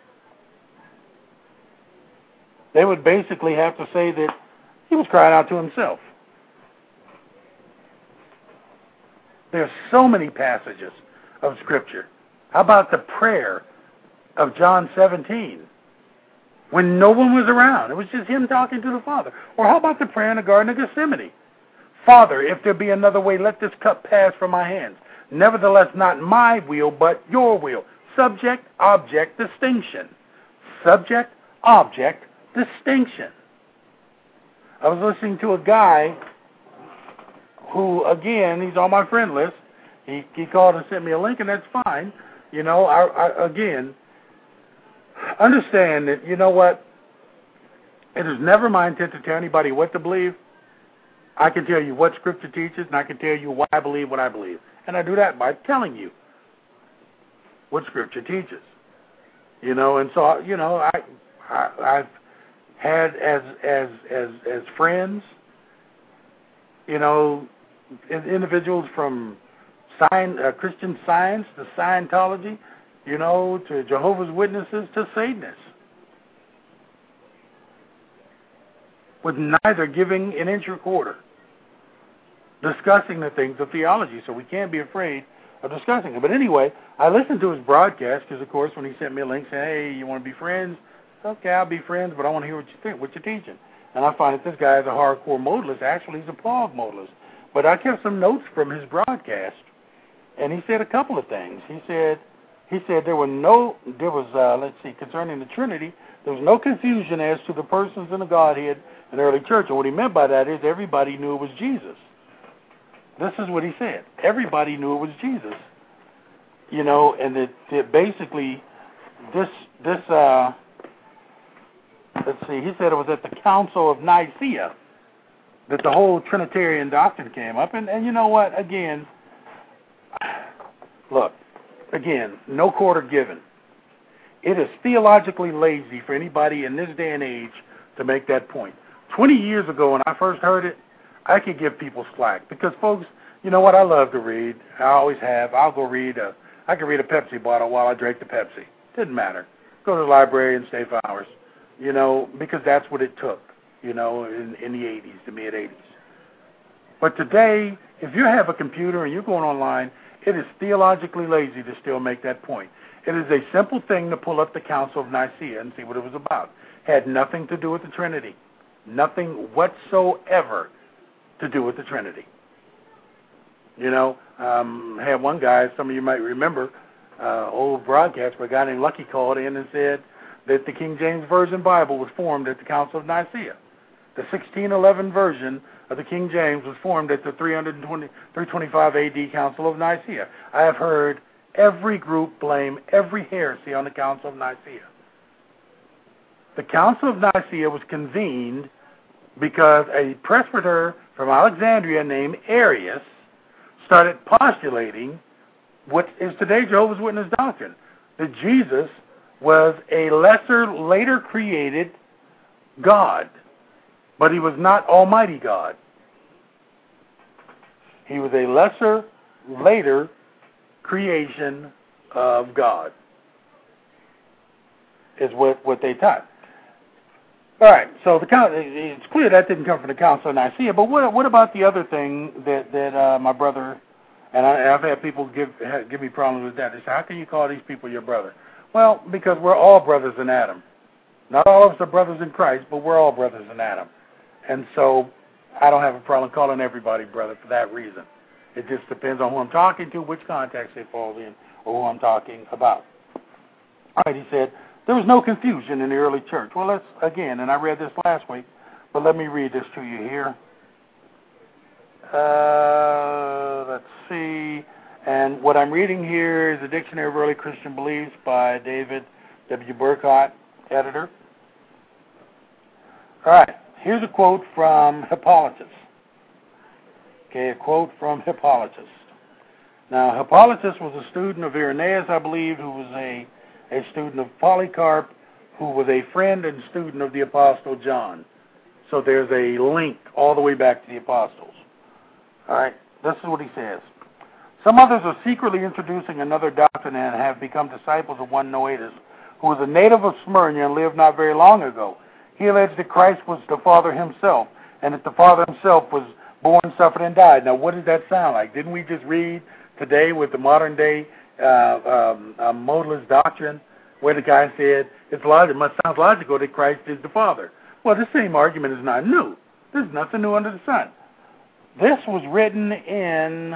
They would basically have to say that he was crying out to himself. There's so many passages of Scripture. How about the prayer of John 17? When no one was around. It was just him talking to the Father. Or how about the prayer in the Garden of Gethsemane? Father, if there be another way, let this cup pass from my hands. Nevertheless, not my will, but your will. Subject, object, distinction. Subject, object, distinction. I was listening to a guy who, again, he's on my friend list. He called and sent me a link, and that's fine. You know, again, understand that, you know what? It is never my intent to tell anybody what to believe. I can tell you what Scripture teaches, and I can tell you why I believe what I believe. And I do that by telling you what Scripture teaches. You know, and so, you know, I've had as friends, you know, individuals from Christian Science to Scientology, you know, to Jehovah's Witnesses to Satanists, with neither giving an inch or quarter, discussing the things of theology, so we can't be afraid of discussing it. But anyway, I listened to his broadcast because, of course, when he sent me a link saying, hey, you want to be friends? Okay, I'll be friends, but I want to hear what you think, what you're teaching. And I find that this guy is a hardcore modalist. Actually, he's a plug modalist. But I kept some notes from his broadcast, and he said a couple of things. He said concerning the Trinity, there was no confusion as to the persons in the Godhead in the early church. And what he meant by that is everybody knew it was Jesus. This is what he said. Everybody knew it was Jesus. You know, and that basically this let's see, he said it was at the Council of Nicaea that the whole Trinitarian doctrine came up. And you know what? Again, look, no quarter given. It is theologically lazy for anybody in this day and age to make that point. 20 years ago when I first heard it, I could give people slack because, folks, you know what? I love to read. I always have. I can read a Pepsi bottle while I drink the Pepsi. Didn't matter. Go to the library and stay for hours, you know, because that's what it took, you know, in the 80s, the mid-80s. But today, if you have a computer and you're going online, it is theologically lazy to still make that point. It is a simple thing to pull up the Council of Nicaea and see what it was about. Had nothing to do with the Trinity. Nothing whatsoever to do with the Trinity. You know, had one guy, some of you might remember, old broadcast where a guy named Lucky called in and said that the King James Version Bible was formed at the Council of Nicaea. The 1611 version of the King James was formed at the 325 AD Council of Nicaea. I have heard every group blame every heresy on the Council of Nicaea. The Council of Nicaea was convened because a presbyter from Alexandria named Arius started postulating what is today Jehovah's Witness doctrine, that Jesus was a lesser, later created God, but he was not Almighty God. He was a lesser, later creation of God, is what they taught. All right, so it's clear that didn't come from the Council of Nicaea, but what about the other thing that my brother, and I've had people give me problems with that. They say, how can you call these people your brother? Well, because we're all brothers in Adam. Not all of us are brothers in Christ, but we're all brothers in Adam. And so I don't have a problem calling everybody brother for that reason. It just depends on who I'm talking to, which context they fall in, or who I'm talking about. All right, he said, there was no confusion in the early church. Well, let's, again, and I read this last week, but let me read this to you here. Let's see. And what I'm reading here is the Dictionary of Early Christian Beliefs by David W. Burkott, editor. All right, here's a quote from Hippolytus. Okay, a quote from Hippolytus. Now, Hippolytus was a student of Irenaeus, I believe, who was a student of Polycarp, who was a friend and student of the Apostle John. So there's a link all the way back to the Apostles. All right, this is what he says. Some others are secretly introducing another doctrine and have become disciples of one Noetus, who was a native of Smyrna and lived not very long ago. He alleged that Christ was the Father himself, and that the Father himself was born, suffered, and died. Now, what does that sound like? Didn't we just read today with the modern day modalist doctrine, where the guy said it sounds logical that Christ is the Father? Well, the same argument is not new. There's nothing new under the sun. This was written in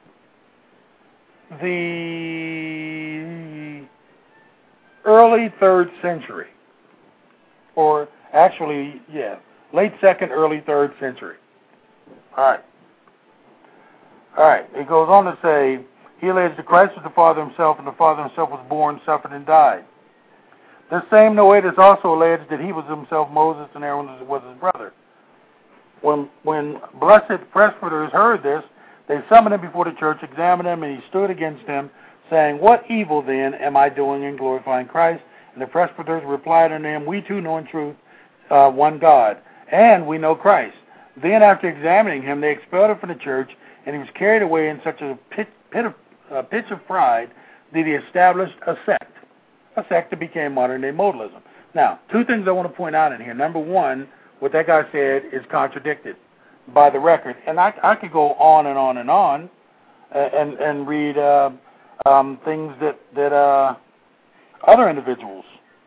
the early 3rd century, or actually, late 2nd, early 3rd century. All right. It goes on to say, he alleged that Christ was the Father himself, and the Father himself was born, suffered, and died. This same Noetus also alleged that he was himself Moses and Aaron was his brother. When blessed presbyters heard this, they summoned him before the church, examined him, and he stood against them, saying, what evil then am I doing in glorifying Christ? And the presbyters replied unto him, we too know in truth one God, and we know Christ. Then after examining him, they expelled him from the church, and he was carried away in such a pitch of pride that he established a sect that became modern-day modalism. Now, two things I want to point out in here. Number one, what that guy said is contradicted by the record. And I could go on and on and on and read things that other individuals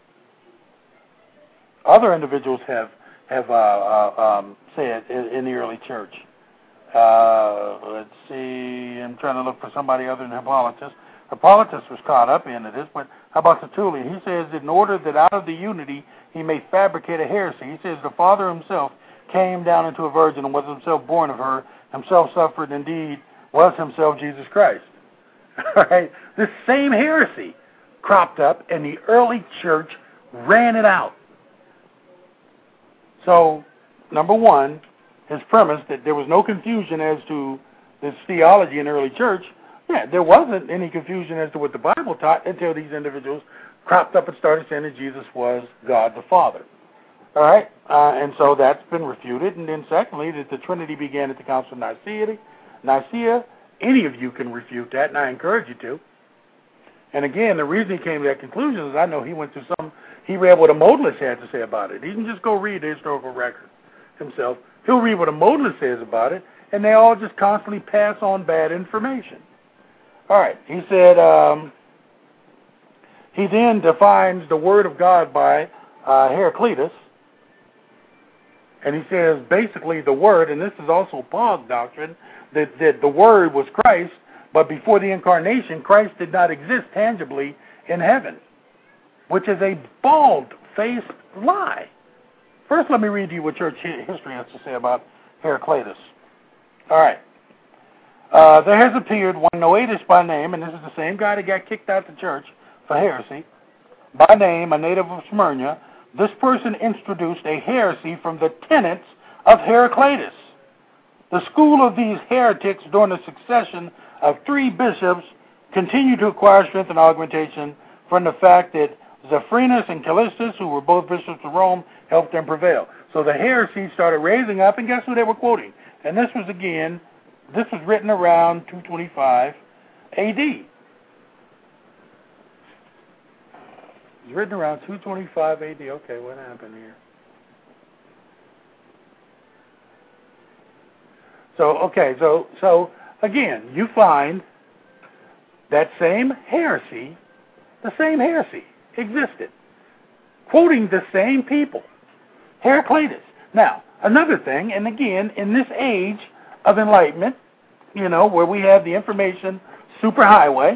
have said in the early church. Let's see. I'm trying to look for somebody other than Hippolytus. Hippolytus was caught up into this, but how about Tertullian? He says, in order that out of the unity he may fabricate a heresy. He says, the Father himself came down into a virgin and was himself born of her, himself suffered, indeed, was himself Jesus Christ. All right? This same heresy cropped up, and the early church ran it out. So, number one, his premise that there was no confusion as to this theology in the early church, there wasn't any confusion as to what the Bible taught until these individuals cropped up and started saying that Jesus was God the Father. All right? And so that's been refuted. And then secondly, that the Trinity began at the Council of Nicaea. Any of you can refute that, and I encourage you to. And again, the reason he came to that conclusion is I know he read what a modalist had to say about it. He didn't just go read the historical record himself. He'll read what a modalist says about it, and they all just constantly pass on bad information. All right, he said, he then defines the Word of God by Heraclitus, and he says basically the Word, and this is also Paul's doctrine, that the Word was Christ, but before the incarnation, Christ did not exist tangibly in heaven, which is a bald-faced lie. First, let me read to you what church history has to say about Heraclitus. All right. There has appeared one Noetus by name, and this is the same guy that got kicked out of the church for heresy, by name, a native of Smyrna. This person introduced a heresy from the tenets of Heraclitus. The school of these heretics during the succession of 3 bishops continued to acquire strength and augmentation from the fact that Zephyrinus and Callistus, who were both bishops of Rome, helped them prevail. So the heresy started raising up, and guess who they were quoting? And this was written around 225 A.D. It's written around 225 A.D. Okay, what happened here? So again, you find that the same heresy existed, quoting the same people, Heraclitus. Now, another thing, and again, in this age of enlightenment, where we have the information superhighway,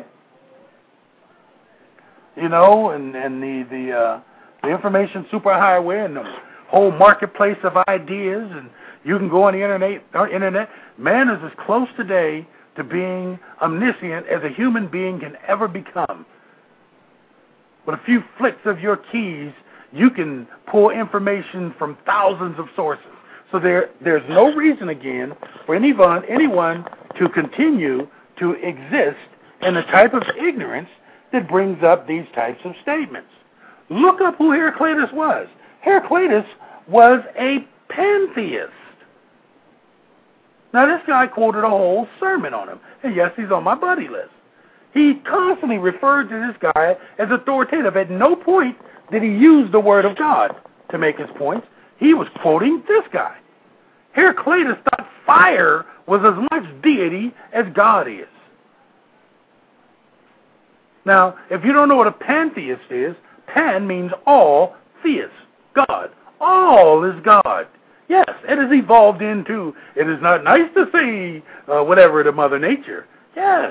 and the information superhighway and the whole marketplace of ideas, and you can go on the internet. Man is as close today to being omniscient as a human being can ever become. With a few flicks of your keys, you can pull information from thousands of sources. So there's no reason, again, for anyone to continue to exist in the type of ignorance that brings up these types of statements. Look up who Heraclitus was. Heraclitus was a pantheist. Now, this guy quoted a whole sermon on him. And yes, he's on my buddy list. He constantly referred to this guy as authoritative. At no point did he use the word of God to make his points. He was quoting this guy. Heraclitus thought fire was as much deity as God is. Now, if you don't know what a pantheist is, pan means all, theist, God. All is God. Yes, it has evolved into, it is not nice to say whatever to Mother Nature. Yes.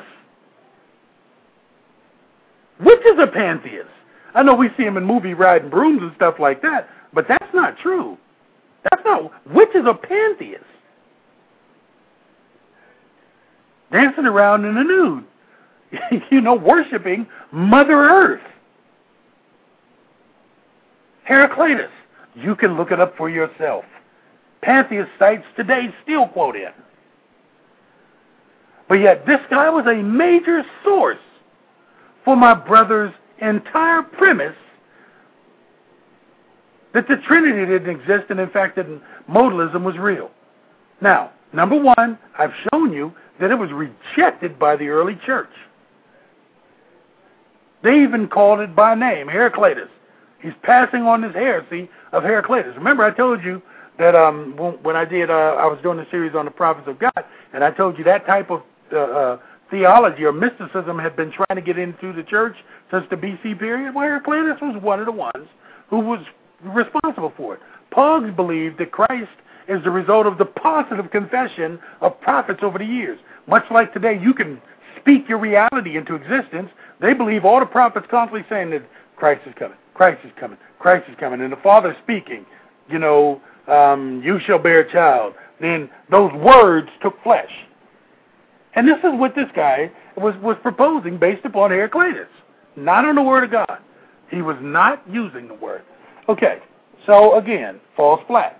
Which is a pantheist? I know we see him in movie riding brooms and stuff like that, but that's not true. Which is a pantheist? Dancing around in the nude. Worshiping Mother Earth. Heraclitus. You can look it up for yourself. Pantheist sites today still quote him. But yet this guy was a major source for my brother's entire premise that the Trinity didn't exist, and in fact that modalism was real. Now, number one, I've shown you that it was rejected by the early church. They even called it by name, Heraclitus. He's passing on this heresy of Heraclitus. Remember, I told you that when I was doing a series on the prophets of God, and I told you that type of theology or mysticism had been trying to get into the church since the BC period. Well, Heraclitus was one of the ones who was responsible for it. Pogues believed that Christ is the result of the positive confession of prophets over the years. Much like today, you can speak your reality into existence. They believe all the prophets constantly saying that Christ is coming, Christ is coming, Christ is coming, and the Father speaking, you shall bear a child. Then those words took flesh. And this is what this guy was proposing based upon Heraclitus, not on the Word of God. He was not using the Word. Okay, so again, falls flat.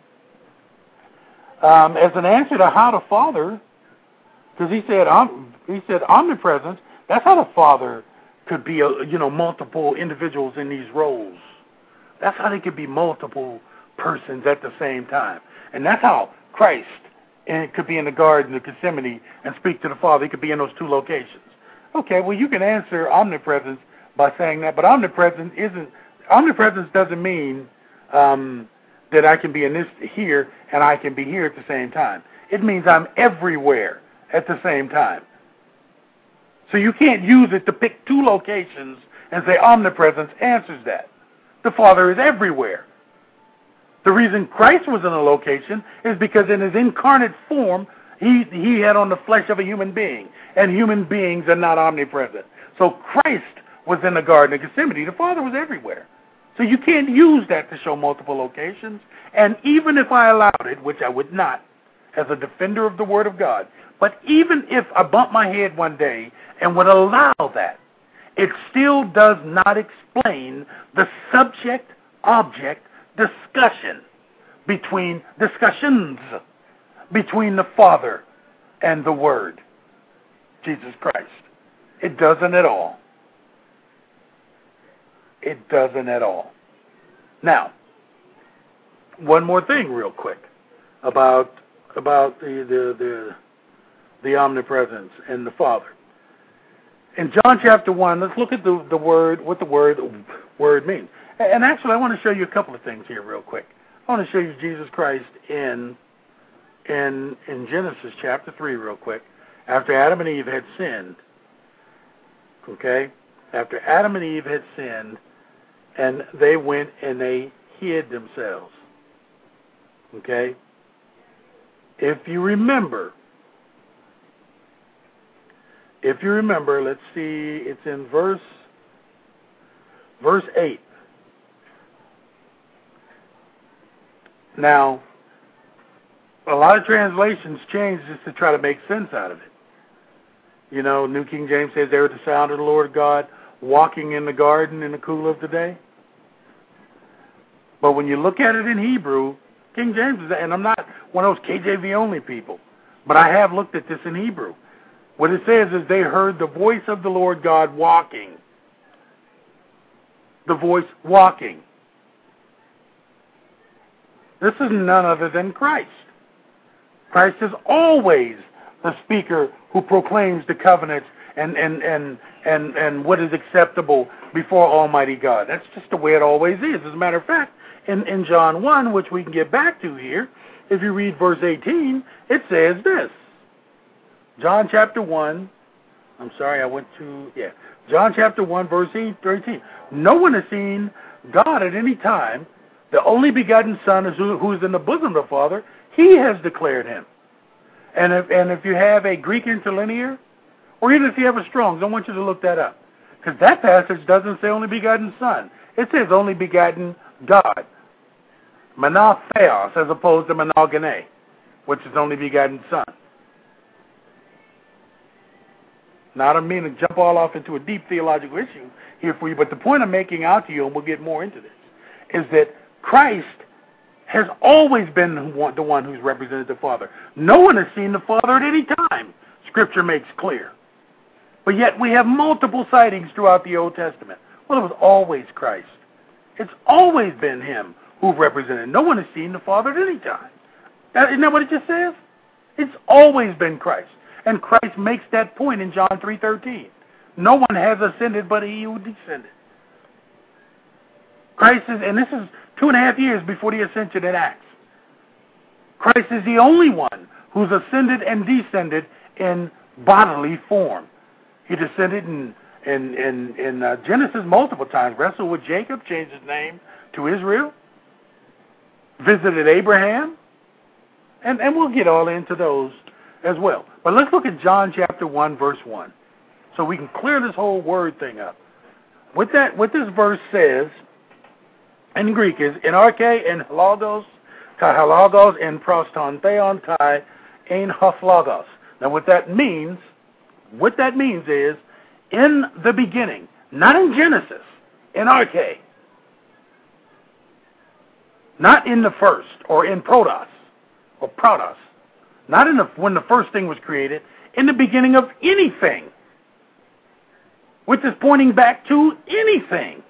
As an answer to how the Father, because he said omnipresence, that's how the Father could be, multiple individuals in these roles. That's how they could be multiple persons at the same time. And that's how Christ could be in the Garden of Gethsemane and speak to the Father. He could be in those two locations. Okay, well, you can answer omnipresence by saying that, but omnipresence doesn't mean that I can be in this here and I can be here at the same time. It means I'm everywhere at the same time. So you can't use it to pick two locations and say omnipresence answers that. The Father is everywhere. The reason Christ was in a location is because in his incarnate form, he had on the flesh of a human being, and human beings are not omnipresent. So Christ was in the Garden of Gethsemane. The Father was everywhere. So you can't use that to show multiple locations. And even if I allowed it, which I would not, as a defender of the Word of God, but even if I bumped my head one day and would allow that, it still does not explain the subject-object discussions between the Father and the Word, Jesus Christ. It doesn't at all. It doesn't at all. Now, one more thing real quick about the omnipresence and the Father. In John chapter 1, let's look at the word, what the word means. And actually, I want to show you a couple of things here real quick. I want to show you Jesus Christ in Genesis chapter 3 real quick. After Adam and Eve had sinned, okay? After Adam and Eve had sinned, and they went and they hid themselves, okay? If you remember, let's see, it's in verse 8. Now, a lot of translations change just to try to make sense out of it. You know, New King James says, they heard the sound of the Lord God walking in the garden in the cool of the day. But when you look at it in Hebrew, King James is, and I'm not one of those KJV only people, but I have looked at this in Hebrew. What it says is they heard the voice of the Lord God walking. The voice walking. This is none other than Christ. Christ is always the speaker who proclaims the covenants and what is acceptable before Almighty God. That's just the way it always is. As a matter of fact, in John 1, which we can get back to here, if you read verse 18, it says this. John chapter 1, John chapter 1, verse 13. No one has seen God at any time. The only begotten Son is who is in the bosom of the Father. He has declared him. And if you have a Greek interlinear, or even if you have a Strong's, I want you to look that up. Because that passage doesn't say only begotten Son. It says only begotten God. Monotheos, as opposed to monogene, which is only begotten Son. Now, I don't mean to jump all off into a deep theological issue here for you, but the point I'm making out to you, and we'll get more into this, is that Christ has always been the one who's represented the Father. No one has seen the Father at any time, Scripture makes clear. But yet we have multiple sightings throughout the Old Testament. Well, it was always Christ. It's always been him who represented. No one has seen the Father at any time. Isn't that what it just says? It's always been Christ. And Christ makes that point in John 3:13. No one has ascended but he who descended. Christ is, and this is 2.5 years before the ascension in Acts. Christ is the only one who's ascended and descended in bodily form. He descended in Genesis multiple times, wrestled with Jacob, changed his name to Israel, visited Abraham, and we'll get all into those as well. But let's look at John chapter 1, verse 1, so we can clear this whole word thing up. What this verse says in Greek is in arche and halagos, kai halagos and proston theon kai ein hophlogos. Now what that means is in the beginning, not in Genesis, in arche, not in the first or in protos or protos, not in when the first thing was created, in the beginning of anything, which is pointing back to anything.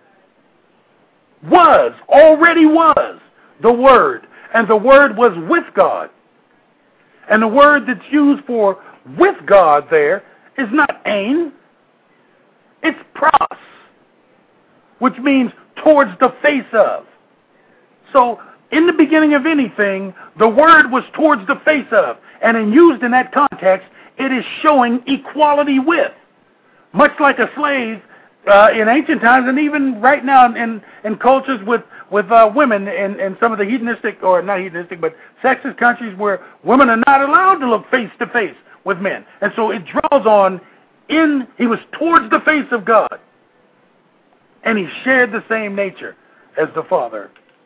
Already was the Word, and the Word was with God. And the word that's used for with God there is not ein, it's pros, which means towards the face of. So, in the beginning of anything, the Word was towards the face of, and used in that context, it is showing equality with. Much like a slave in ancient times, and even right now in cultures with women in some of the hedonistic, or not hedonistic, but sexist countries where women are not allowed to look face to face with men. And so it draws on, he was towards the face of God, and he shared the same nature as the Father.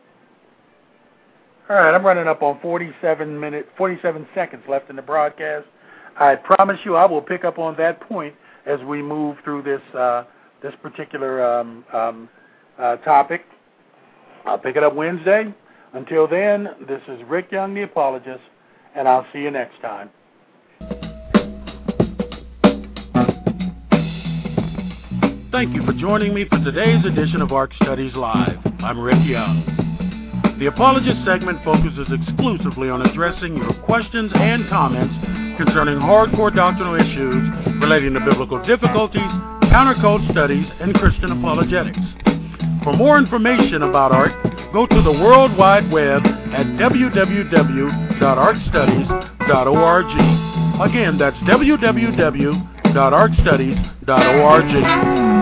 All right, I'm running up on 47 seconds left in the broadcast. I promise you I will pick up on that point as we move through this particular topic. I'll pick it up Wednesday. Until then, this is Rick Young, the apologist, and I'll see you next time. Thank you for joining me for today's edition of ARC Studies Live. I'm Rick Young. The Apologist segment focuses exclusively on addressing your questions and comments concerning hardcore doctrinal issues relating to biblical difficulties, counter-cult studies, and Christian apologetics. For more information about ARC, go to the World Wide Web at www.arcstudies.org. Again, that's www.arcstudies.org.